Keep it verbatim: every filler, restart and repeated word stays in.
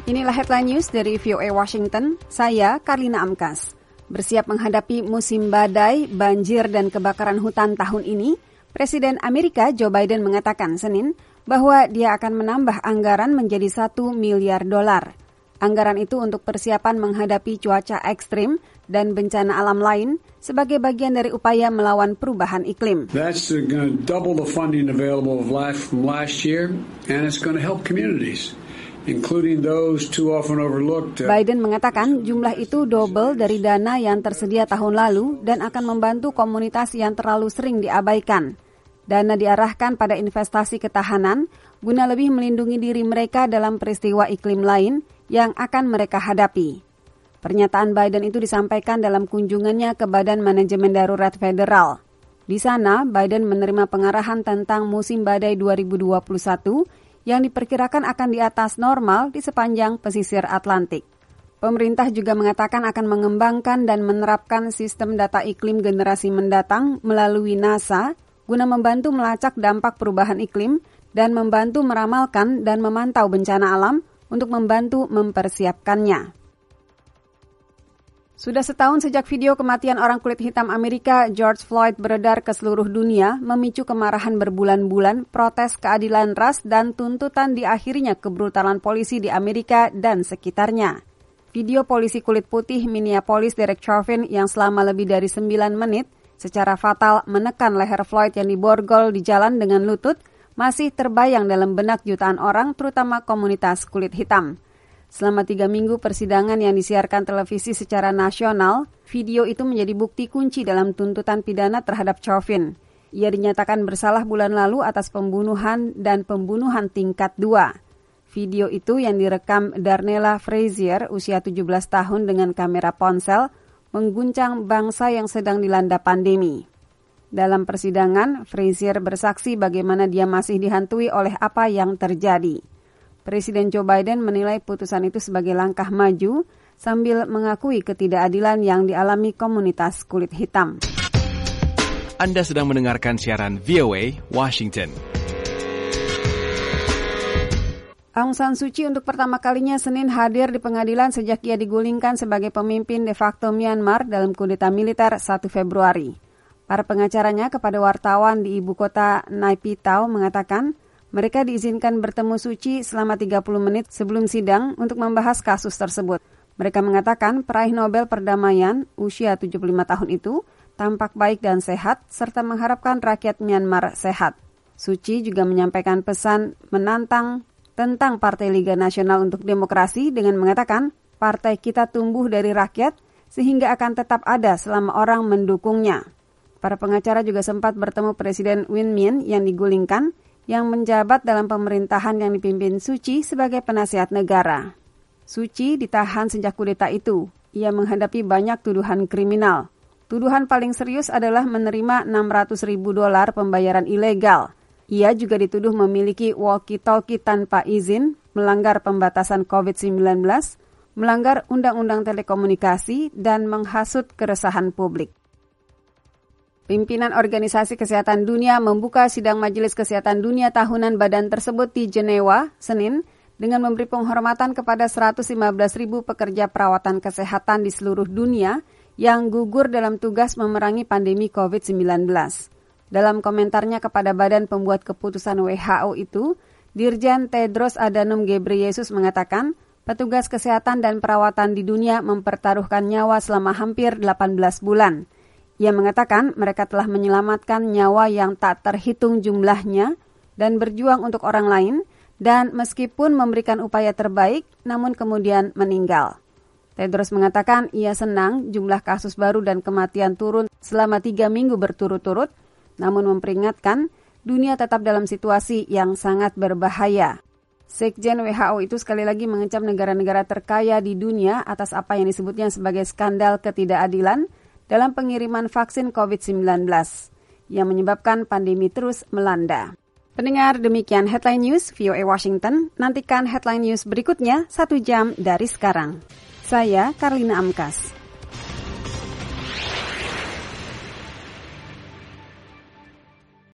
Inilah headline news dari V O A Washington, saya Karlina Amkas. Bersiap menghadapi musim badai, banjir, dan kebakaran hutan tahun ini, Presiden Amerika Joe Biden mengatakan Senin bahwa dia akan menambah anggaran menjadi satu miliar dolar. Anggaran itu untuk persiapan menghadapi cuaca ekstrim dan bencana alam lain sebagai bagian dari upaya melawan perubahan iklim. That's going to double the funding available of last, from last year, and it's going to help communities, including those too often overlooked. Biden mengatakan jumlah itu double dari dana yang tersedia tahun lalu dan akan membantu komunitas yang terlalu sering diabaikan. Dana diarahkan pada investasi ketahanan guna lebih melindungi diri mereka dalam peristiwa iklim lain yang akan mereka hadapi. Pernyataan Biden itu disampaikan dalam kunjungannya ke Badan Manajemen Darurat Federal. Di sana, Biden menerima pengarahan tentang musim badai dua ribu dua puluh satu yang diperkirakan akan di atas normal di sepanjang pesisir Atlantik. Pemerintah juga mengatakan akan mengembangkan dan menerapkan sistem data iklim generasi mendatang melalui NASA guna membantu melacak dampak perubahan iklim dan membantu meramalkan dan memantau bencana alam untuk membantu mempersiapkannya. Sudah setahun sejak video kematian orang kulit hitam Amerika George Floyd beredar ke seluruh dunia, memicu kemarahan berbulan-bulan, protes keadilan ras, dan tuntutan diakhirinya kebrutalan polisi di Amerika dan sekitarnya. Video polisi kulit putih Minneapolis Derek Chauvin yang selama lebih dari sembilan menit secara fatal menekan leher Floyd yang diborgol di jalan dengan lutut masih terbayang dalam benak jutaan orang, terutama komunitas kulit hitam. Selama tiga minggu persidangan yang disiarkan televisi secara nasional, video itu menjadi bukti kunci dalam tuntutan pidana terhadap Chauvin. Ia dinyatakan bersalah bulan lalu atas pembunuhan dan pembunuhan tingkat dua. Video itu yang direkam Darnella Frazier, usia tujuh belas tahun dengan kamera ponsel, mengguncang bangsa yang sedang dilanda pandemi. Dalam persidangan, Frazier bersaksi bagaimana dia masih dihantui oleh apa yang terjadi. Presiden Joe Biden menilai putusan itu sebagai langkah maju sambil mengakui ketidakadilan yang dialami komunitas kulit hitam. Anda sedang mendengarkan siaran V O A Washington. Aung San Suu Kyi untuk pertama kalinya Senin hadir di pengadilan sejak ia digulingkan sebagai pemimpin de facto Myanmar dalam kudeta militer satu Februari. Para pengacaranya kepada wartawan di ibu kota Naypyidaw mengatakan mereka diizinkan bertemu Suu Kyi selama tiga puluh menit sebelum sidang untuk membahas kasus tersebut. Mereka mengatakan peraih Nobel Perdamaian usia tujuh puluh lima tahun itu tampak baik dan sehat serta mengharapkan rakyat Myanmar sehat. Suu Kyi juga menyampaikan pesan menantang tentang Partai Liga Nasional untuk Demokrasi dengan mengatakan partai kita tumbuh dari rakyat sehingga akan tetap ada selama orang mendukungnya. Para pengacara juga sempat bertemu Presiden Win Myint yang digulingkan yang menjabat dalam pemerintahan yang dipimpin Suu Kyi sebagai penasihat negara. Suu Kyi ditahan sejak kudeta itu. Ia menghadapi banyak tuduhan kriminal. Tuduhan paling serius adalah menerima enam ratus ribu dolar pembayaran ilegal. Ia juga dituduh memiliki walkie-talkie tanpa izin, melanggar pembatasan covid sembilan belas, melanggar Undang-Undang Telekomunikasi, dan menghasut keresahan publik. Pimpinan Organisasi Kesehatan Dunia membuka sidang Majelis Kesehatan Dunia tahunan badan tersebut di Jenewa, Senin, dengan memberi penghormatan kepada seratus lima belas ribu pekerja perawatan kesehatan di seluruh dunia yang gugur dalam tugas memerangi pandemi covid sembilan belas. Dalam komentarnya kepada badan pembuat keputusan W H O itu, Dirjen Tedros Adhanom Ghebreyesus mengatakan, petugas kesehatan dan perawatan di dunia mempertaruhkan nyawa selama hampir delapan belas bulan. Ia mengatakan mereka telah menyelamatkan nyawa yang tak terhitung jumlahnya dan berjuang untuk orang lain, dan meskipun memberikan upaya terbaik, namun kemudian meninggal. Tedros mengatakan ia senang jumlah kasus baru dan kematian turun selama tiga minggu berturut-turut, namun memperingatkan dunia tetap dalam situasi yang sangat berbahaya. Sekjen W H O itu sekali lagi mengecam negara-negara terkaya di dunia atas apa yang disebutnya sebagai skandal ketidakadilan dalam pengiriman vaksin covid sembilan belas yang menyebabkan pandemi terus melanda. Pendengar, demikian Headline News V O A Washington. Nantikan Headline News berikutnya satu jam dari sekarang. Saya Karlina Amkas.